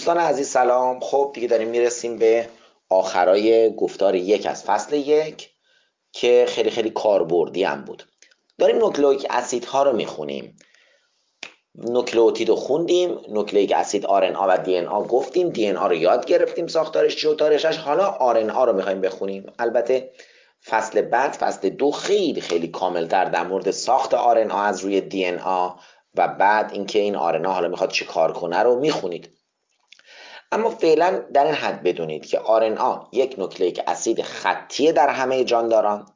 دوستان عزیز سلام. خب دیگه داریم میرسیم به آخرای گفتار یک از فصل یک که خیلی خیلی کاربردی هم بود. داریم نوکلئیک اسیدها رو میخونیم. نوکلئوتید رو خوندیم، نوکلئیک اسید RNA و DNA گفتیم، DNA رو یاد گرفتیم ساختارش چی و تاریخش. حالا RNA رو میخوایم بخونیم. البته فصل بعد، فصل دو، خیلی خیلی کاملتر در مورد ساخت RNA از روی DNA و بعد اینکه این RNA حالا میخواد چی کار کنه رو میخونید. اما فعلا در این حد بدونید که RNA یک نوکلئیک اسید خطیه در همه جانداران،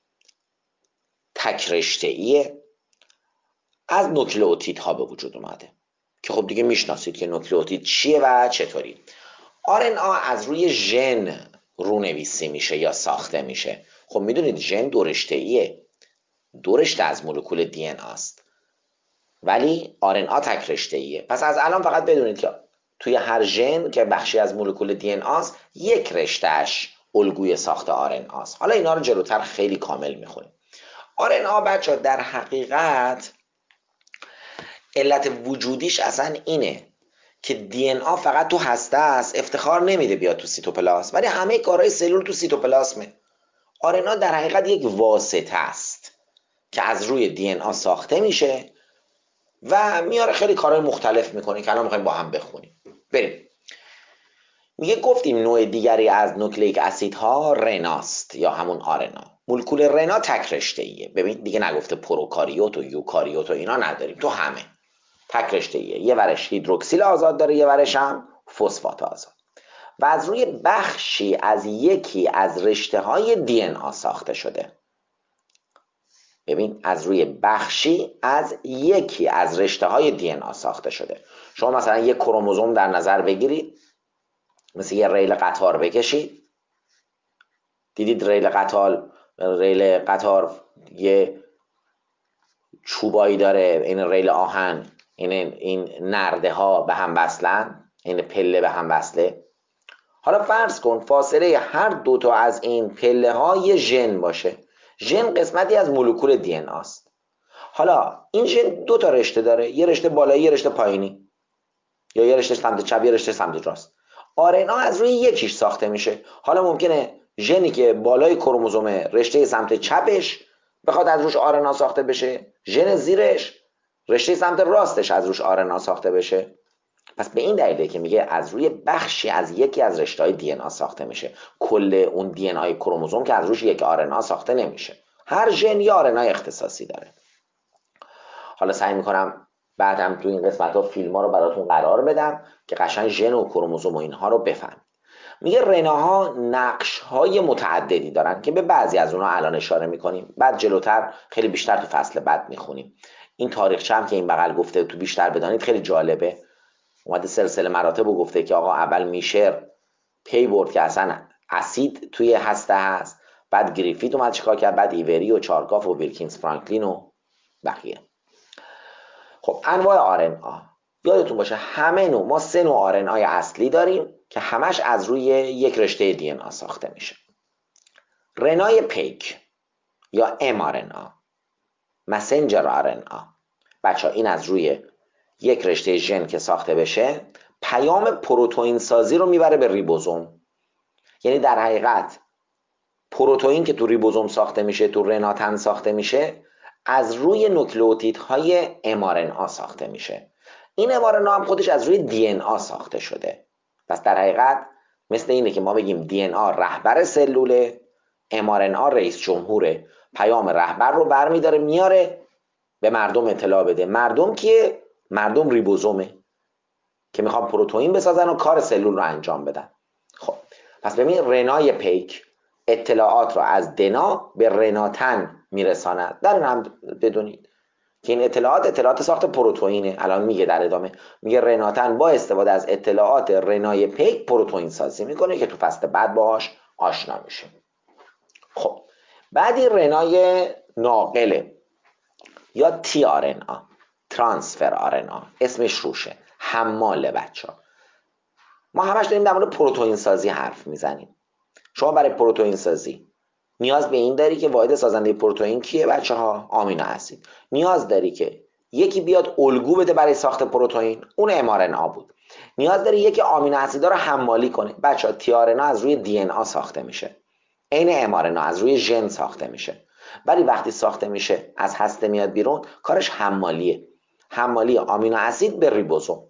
تک رشته‌ایه، از نوکلئوتیدها به وجود اومده که خب دیگه میشناسید که نوکلئوتید چیه و چطوری. RNA از روی ژن رونویسی میشه یا ساخته میشه. خب میدونید ژن دو رشته‌ایه، دو رشته از مولکول DNA است، ولی RNA تک رشته‌ایه. پس از الان فقط بدونید که توی هر ژن که بخشی از مولکول DNA است، یک رشتهش الگوی ساخت RNA است. حالا اینا رو جلوتر خیلی کامل میخونیم. RNA بچه در حقیقت علت وجودیش اصلا اینه که DNA فقط تو هسته است، افتخار نمیده بیاد تو سیتوپلاسم، ولی همه کارهای سلول تو سیتوپلاسمه. RNA در حقیقت یک واسطه است که از روی DNA ساخته میشه و میاره خیلی کارهای مختلف میکنه که الان میخوایم با هم بخونیم. بریم. میگه گفتیم نوع دیگری از نوکلئیک اسیدها رناست یا همون RNA. مولکول رنا تک رشته‌ایه. ببین دیگه نگفته پروکاریوت و یوکاریوت و اینا نداریم، تو همه تک رشته‌ایه. یه ورش هیدروکسیل آزاد داره، یه ورش هم فسفات آزاد و از روی بخشی از یکی از رشته‌های DNA ساخته شده. ببین از روی بخشی از یکی از رشته‌های DNA ساخته شده. شما مثلا یک کروموزوم در نظر بگیرید، مثل یه ریل قطار بکشید. دیدید ریل قطار یه چوبایی داره، این ریل آهن، این نرده ها به هم وصلن، این پله به هم وصله. حالا فرض کن فاصله هر دوتا از این پله ها یه ژن باشه. ژن قسمتی از مولکول DNA است. حالا این ژن دو تا رشته داره، یه رشته بالایی یه رشته پایینی، یا یه رشته سمت چپ یه رشته سمت راست. RNA از روی یکیش ساخته میشه. حالا ممکنه ژنی که بالای کروموزوم رشته سمت چپش بخواد از روش RNA ساخته بشه، ژن زیرش رشته سمت راستش از روش RNA ساخته بشه. پس به این دلیله که میگه از روی بخشی از یکی از رشته‌های DNA ساخته میشه. کل اون DNA کروموزوم که از روش یک RNA ساخته نمیشه. هر ژن یه RNA اختصاصی داره. حالا سعی میکنم بعدم تو این قسمت ها فیلم ها رو براتون قرار بدم که قشنگ ژن و کروموزوم و اینها رو بفهم. میگه رناها نقش های متعددی دارن که به بعضی از اونها الان اشاره میکنیم، بعد جلوتر خیلی بیشتر تو فصل بعد میخونیم. این تاریخچه هم که این بغل گفته تو بیشتر بدانید خیلی جالبه. اومده سلسله مراتب رو گفته که آقا اول میشر پی برد که اصلا اسید توی هسته هست، بعد گریفیت اومد چیکار کرد، بعد ایوری و چارکاف و ویلکینز فرانکلین و بقیه. خب انواع RNA یادتون باشه همه نوع، ما 3 نوع RNA اصلی داریم که همش از روی یک رشته DNA ساخته میشه. رنای پیک یا mRNA، مسنجر RNA، بچه این از روی یک رشته ژن که ساخته بشه پیام پروتئین سازی رو میبره به ریبوزوم. یعنی در حقیقت پروتئین که تو ریبوزوم ساخته میشه، تو رناتن ساخته میشه، از روی نوکلئوتیدهای mRNA ساخته میشه. این mRNA هم خودش از روی DNA ساخته شده. پس در حقیقت مثل اینه که ما بگیم DNA رهبر سلوله، mRNA رئیس جمهوره. پیام رهبر رو برمیداره میاره به مردم اطلاع بده. مردم کیه؟ مردم ریبوزومه که میخوان پروتئین بسازن و کار سلول رو انجام بدن. خب پس ببین رنای پیک اطلاعات رو از دنا به رناتن میرساند. در این هم بدونید که این اطلاعات ساخت پروتئینه. الان میگه در ادامه، میگه رناتن با استفاده از اطلاعات رنای پیک پروتئین سازی میکنه که تو فصل بعد باهاش آشنا میشیم. خب بعدی رنای ناقله یا tRNA، ترانسفر RNA، اسمش روشه، حماله. بچه‌ها ما همش داریم در مورد پروتئین سازی حرف میزنیم. شما برای پروتئین سازی نیاز به این داری که واحد سازنده پروتئین کیه بچه‌ها؟ آمینو اسید. نیاز داری که یکی بیاد الگو بده برای ساخت پروتئین، اون mRNA بود. نیاز داره یک آمینو اسیدا رو حمالی کنه. بچه‌ها tRNA از روی DNA ساخته میشه، عین mRNA از روی ژن ساخته میشه، ولی وقتی ساخته میشه از هسته میاد بیرون، کارش حمالیه، حمالی آمینو اسید به ریبوزوم.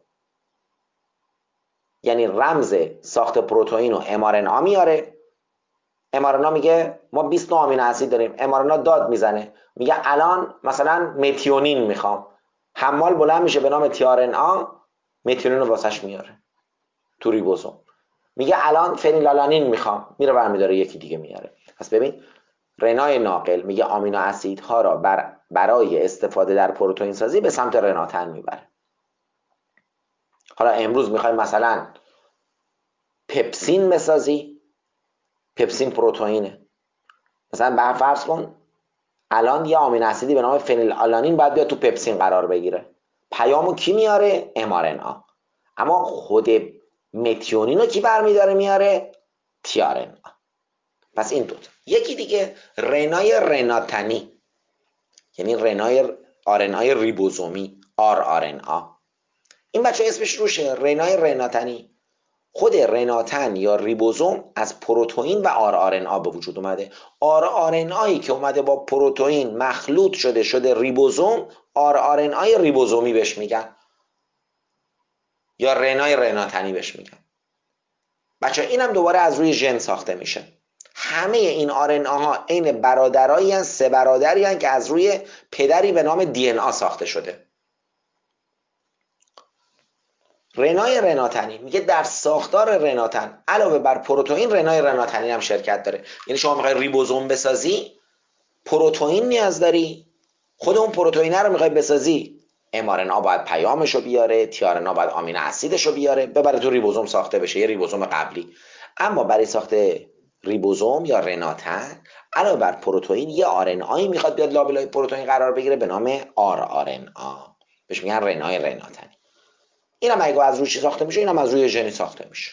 یعنی رمز ساخت پروتئین رو mRNA میاره، mRNA میگه ما 20 تا آمینو اسید داریم، mRNA داد میزنه میگه الان مثلا متیونین میخوام، حمال بلند میشه به نام tRNA، متیونین رو واسش میاره تو ریبوزوم، میگه الان فنیلالانین میخوام، میره برمیداره یکی دیگه میاره. پس ببین رنای ناقل میگه آمینو اسیدها را برای استفاده در پروتئین سازی به سمت رناتن میبره. حالا امروز میخوایم مثلا پپسین بسازی، پپسین پروتئینه، مثلا فرض کن الان یه آمینو اسیدی به نام فنیلالانین باید بیاد تو پپسین قرار بگیره، پیامو کی میاره؟ mRNA. اما خود متیونین رو کی برمیداره میاره؟ tRNA. پس این دوتا. یکی دیگه رنای رناتنی، یعنی رنای آرنای ریبوزومی rRNA. این بچه اسمش روشه، رنای رناتنی. خود رناتن یا ریبوزوم از پروتئین و rRNA به وجود اومده. rRNA که اومده با پروتئین مخلوط شده ریبوزوم، rRNA ریبوزومی بهش میگن یا رنای رناتنی بهش میگن. بچه اینم دوباره از روی ژن ساخته میشه. همه این RNA ها عین برادرایی هستند، سه برادری هستند که از روی پدری به نام DNA ساخته شده. رنای رناتنی میگه در ساختار رناتن علاوه بر پروتئین، رنای رناتنی هم شرکت داره. یعنی شما میخوای ریبوزوم بسازی، پروتئین نیاز داری، خود اون پروتئین رو میخوای بسازی، mRNA باید پیامشو بیاره، tRNA باید آمینو اسیدشو بیاره ببره تو ریبوزوم ساخته بشه، یه ریبوزوم قبلی. اما برای ساخت ریبوزوم یا رناتن علاوه بر پروتئین یه RNA میخواد بیاد لابلای پروتئین قرار بگیره به نام rRNA، بهش میگن رنای رناتنی. اینم اگه از روی چی ساخته میشه؟ اینم از روی ژنی ساخته میشه.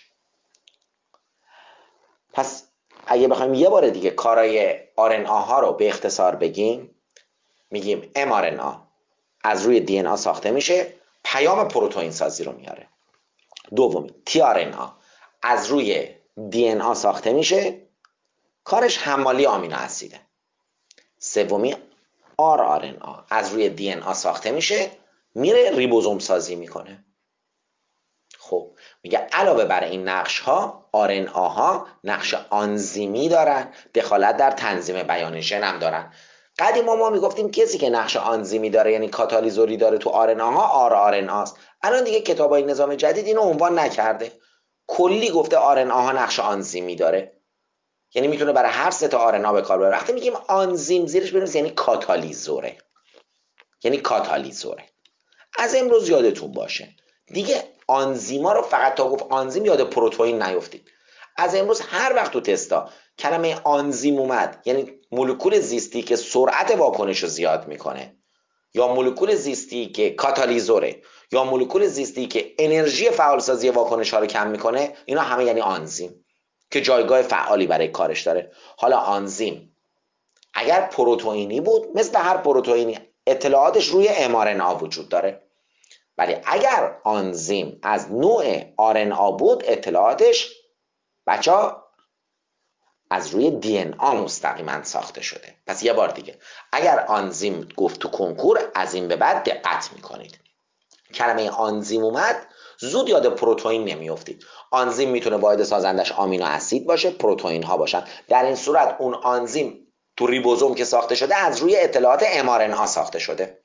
پس اگه بخوایم یه بار دیگه کارای RNA ها رو به اختصار بگیم، میگیم mRNA از روی DNA ساخته میشه، پیام پروتئین سازی رو میاره. دومی tRNA از روی DNA ساخته میشه، کارش حمالی آمینو اسیده. سومی rRNA از روی DNA ساخته میشه، میره ریبوزوم سازی میکنه. خب میگه علاوه بر این نقش ها، RNA ها نقش آنزیمی دارن، دخالت در تنظیم بیان ژن هم دارن. قدیما ما میگفتیم کسی که نقش آنزیمی داره یعنی کاتالیزوری داره تو RNA ها rRNA است. الان دیگه کتابای نظام جدید اینو عنوان نکرده، کلی گفته RNA ها نقش آنزیمی داره، یعنی میتونه برای هر سه تا RNA به کار بره. وقتی میگیم آنزیم زیرش بنویس یعنی کاتالیزوره، یعنی کاتالیزوره. از امروز یادتون باشه دیگه آنزیما رو فقط تا گفت آنزیم یاد پروتئین نیفتید. از امروز هر وقت تو تستا کلمه آنزیم اومد، یعنی مولکول زیستی که سرعت واکنش رو زیاد میکنه، یا مولکول زیستی که کاتالیزوره، یا مولکول زیستی که انرژی فعالسازی واکنش ها رو کم میکنه، اینا همه یعنی آنزیم که جایگاه فعالی برای کارش داره. حالا آنزیم اگر پروتئینی بود، مثل هر پروتئینی اطلاعاتش روی mRNA وجود داره، ولی اگر آنزیم از نوع RNA بود، اطلاعاتش بچه‌ها از روی DNA مستقیما ساخته شده. پس یه بار دیگه اگر آنزیم گفت تو کنکور، از این به بعد دقت میکنید. کلمه آنزیم اومد زود یاد پروتئین نمیافتید. آنزیم میتونه واحد سازندش آمینو اسید باشه، پروتئین ها باشن. در این صورت اون آنزیم تو ریبوزوم که ساخته شده از روی اطلاعات mRNA ساخته شده.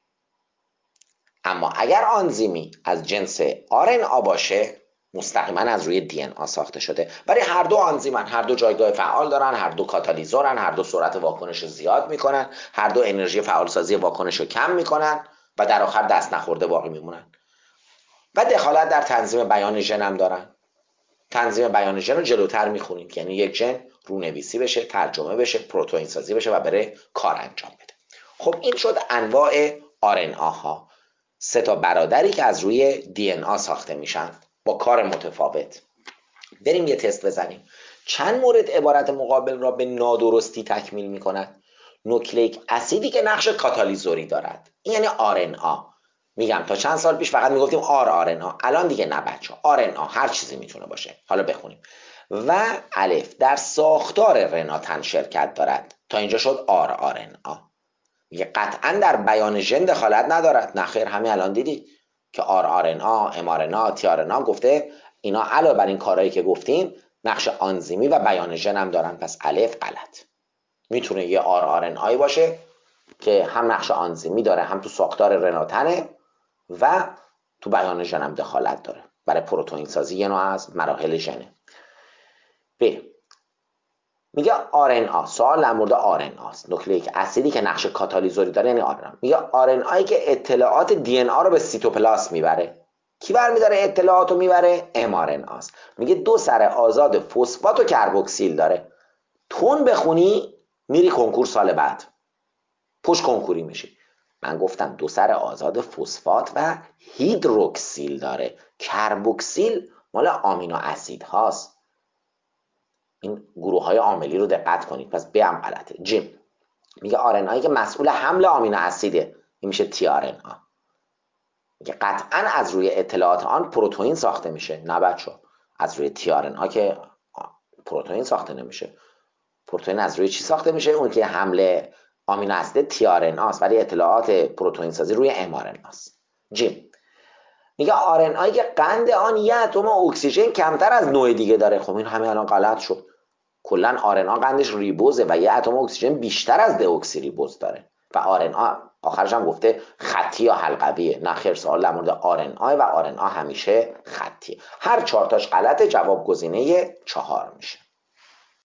اما اگر آنزیمی از جنس RNA باشه، مستقیما از روی DNA ساخته شده. ولی هر دو آنزیمن، هر دو جایگاه فعال دارن، هر دو کاتالیزورن، هر دو سرعت واکنش رو زیاد میکنن، هر دو انرژی فعالسازی واکنش رو کم میکنن و در آخر دست نخورده باقی میمونن. و دخالت در تنظیم بیان ژن هم دارن. تنظیم بیان ژن رو جلوتر میخونید، یعنی یک ژن رونویسی بشه، ترجمه بشه، پروتئین سازی بشه و بره کار انجام بده. خب این شد انواع RNA ها، سه تا برادری که از روی DNA ساخته میشن با کار متفاوت. بریم یه تست بزنیم. چند مورد عبارت مقابل را به نادرستی تکمیل میکند؟ نوکلیک اسیدی که نقش کاتالیزوری دارد، این یعنی RNA، میگم تا چند سال پیش فقط میگفتیم RNA، الان دیگه نه بچه، RNA هر چیزی میتونه باشه. حالا بخونیم. و الف در ساختار رناتن شرکت دارد. تا اینجا شد RNA. میگه قطعا در بیان ژن دخالت ندارد. نه خیر، همین الان دیدی که RNA، mRNA، tRNA گفته اینا علاوه بر این کارهایی که گفتیم نقش آنزیمی و بیان ژن هم دارن. پس الف غلط. میتونه یه RNA باشه که هم نقش آنزیمی داره، هم تو ساختار رناتنه و تو بیان ژن هم دخالت داره. برای پروتئین سازی یه نوع از مراحل ژنه. ب میگه RNA، سوال در مورد RNA است. نوکلئیک اسیدی که نقش کاتالیزوری داره یعنی RNA. میگه RNA که اطلاعات DNA رو به سیتوپلاسم میبره. کی برمی‌داره اطلاعات رو میبره؟ mRNA است. میگه 2 سر آزاد فسفات و کربوکسیل داره. تون بخونی میری کنکور سال بعد، پشت کنکوری میشی. من گفتم 2 سر آزاد فسفات و هیدروکسیل داره. کربوکسیل مال آمینو اسید هاست. این گروه های عاملی رو دقت کنید. پس ب هم غلطه. جیم میگه RNA که مسئول حمل آمینو اسیده، این میشه tRNA. میگه قطعا از روی اطلاعات آن پروتئین ساخته میشه. نه بچه‌ها، از روی tRNA که پروتئین ساخته نمیشه. پروتئین از روی چی ساخته میشه؟ اون که حمل آمینو اسید tRNA است، ولی اطلاعات پروتئین سازی روی mRNA است. جیم میگه RNA که قند آن یه اتم اکسیژن کمتر از نوع دیگه داره. خب این همه الان غلط شد. کلا RNA قندش ریبوزه و یه اتم اکسیژن بیشتر از دئوکسی ریبوز داره و RNA آخرش هم گفته خطی یا حلقویه. نه خیر، سوال در مورد RNA و RNA همیشه خطیه. هر 4 تاش غلطه. جواب گزینه 4 میشه.